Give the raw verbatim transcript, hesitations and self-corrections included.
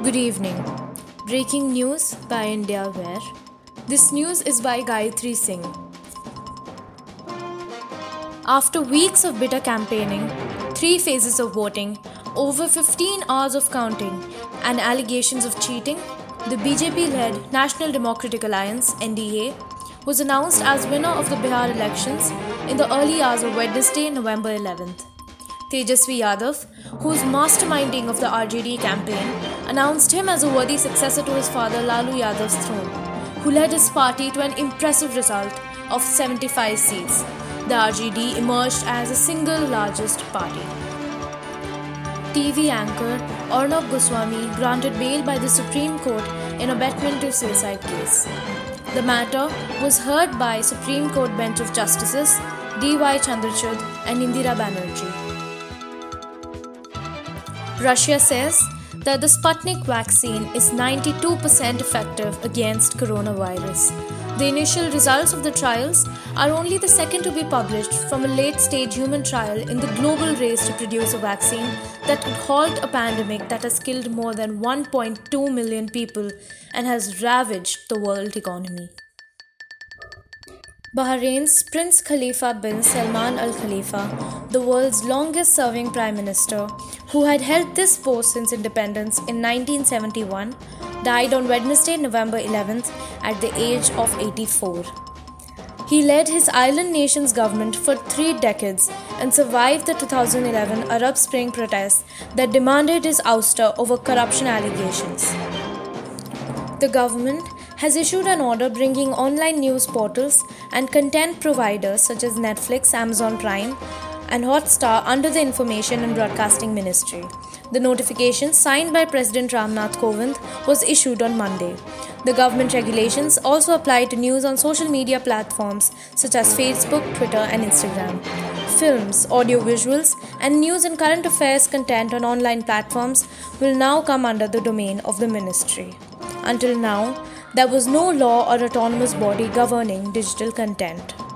Good evening. Breaking news by IndiaWare. This news is by Gayatri Singh. After weeks of bitter campaigning, three phases of voting, over fifteen hours of counting, and allegations of cheating, the B J P-led National Democratic Alliance (N D A) was announced as winner of the Bihar elections in the early hours of Wednesday, November eleventh. Tejasvi Yadav, whose masterminding of the R J D campaign, announced him as a worthy successor to his father Lalu Yadav's throne, who led his party to an impressive result of seventy-five seats. The R J D emerged as the single largest party. T V anchor Arnab Goswami granted bail by the Supreme Court in abetment to suicide case. The matter was heard by Supreme Court bench of Justices D Y Chandrachud and Indira Banerjee. Russia says that the Sputnik vaccine is ninety-two percent effective against coronavirus. The initial results of the trials are only the second to be published from a late-stage human trial in the global race to produce a vaccine that could halt a pandemic that has killed more than one point two million people and has ravaged the world economy. Bahrain's Prince Khalifa bin Salman Al Khalifa, the world's longest-serving prime minister, who had held this post since independence in nineteen seventy-one, died on Wednesday, November eleventh, at the age of eighty-four. He led his island nation's government for three decades and survived the two thousand eleven Arab Spring protests that demanded his ouster over corruption allegations. The government has issued an order bringing online news portals and content providers such as Netflix, Amazon Prime, and Hotstar under the Information and Broadcasting Ministry. The notification, signed by President Ramnath Kovind, was issued on Monday. The government regulations also apply to news on social media platforms such as Facebook, Twitter, and Instagram. Films, audiovisuals, and news and current affairs content on online platforms will now come under the domain of the ministry. Until now, there was no law or autonomous body governing digital content.